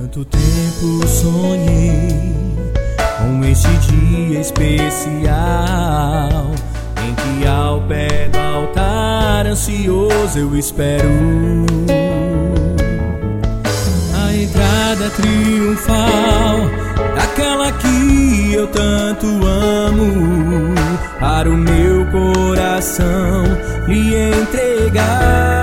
Tanto tempo sonhei com este dia especial, em que ao pé do altar ansioso eu espero a entrada triunfal daquela que eu tanto amo, para o meu coração lhe entregar.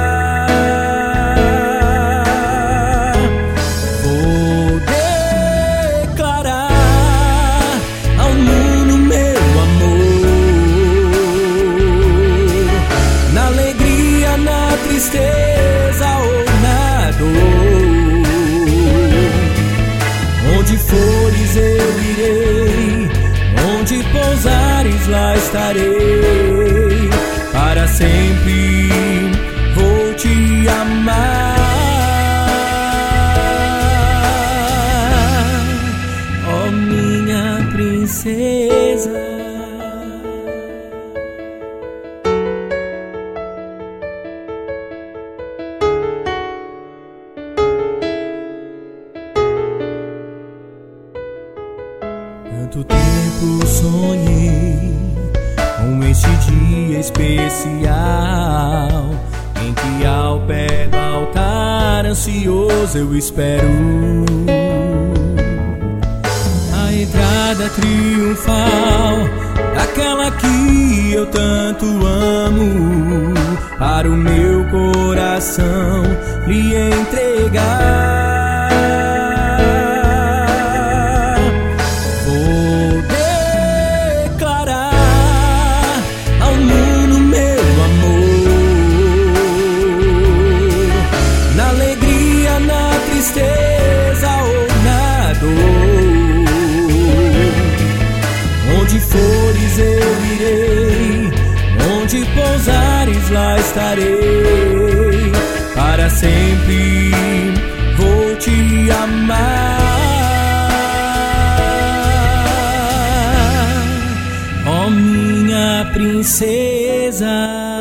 Tristeza ou na dor, onde fores eu irei, onde pousares lá estarei, para sempre vou te amar. Oh, minha princesa. Tanto tempo sonhei com este dia especial, em que ao pé do altar ansioso eu espero a entrada triunfal daquela que eu tanto amo, para o meu coração lhe entregar. Tristeza ou na dor, onde fores eu irei, onde pousares lá estarei, para sempre vou te amar. Oh, minha princesa.